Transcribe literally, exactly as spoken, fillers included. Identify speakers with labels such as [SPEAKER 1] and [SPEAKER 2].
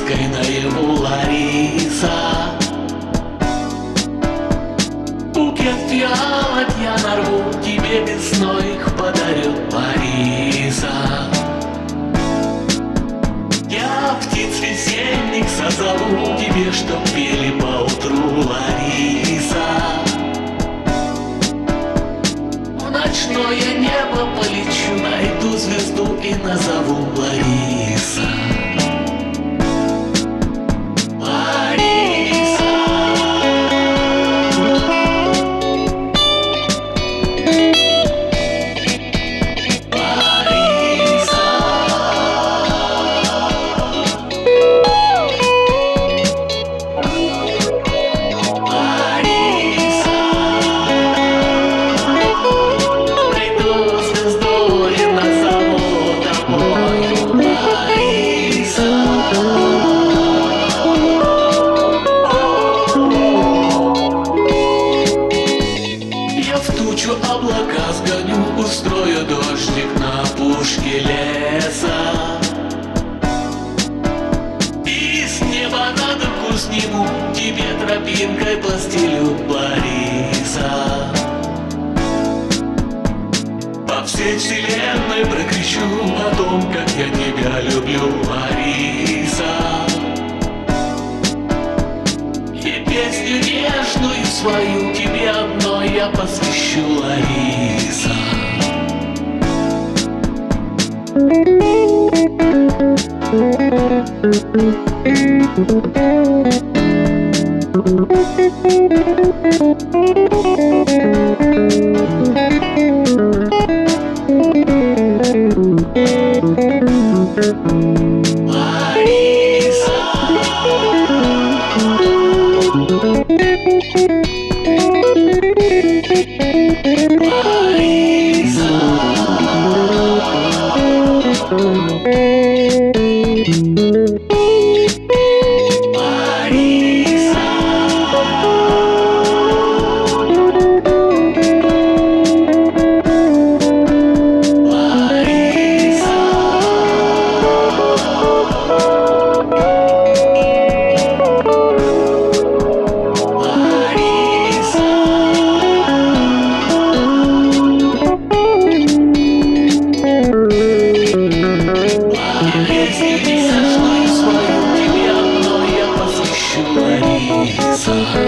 [SPEAKER 1] Лариской наяву, Лариса. Букет фиалок я нарву, тебе весной их подарю, Лариса. Я птиц весенних созову тебе, чтоб пели поутру, Лариса. В ночное небо полечу, найду звезду и назову, Лариса. Облака сгоню, устрою дождик на опушке леса. И с неба над руку сниму, тебе тропинкой постелю, Лариса. По всей вселенной прокричу о том, как я тебя люблю, Лариса. И песню нежную свою тебе одной я посвящу, Лариса. Лариса.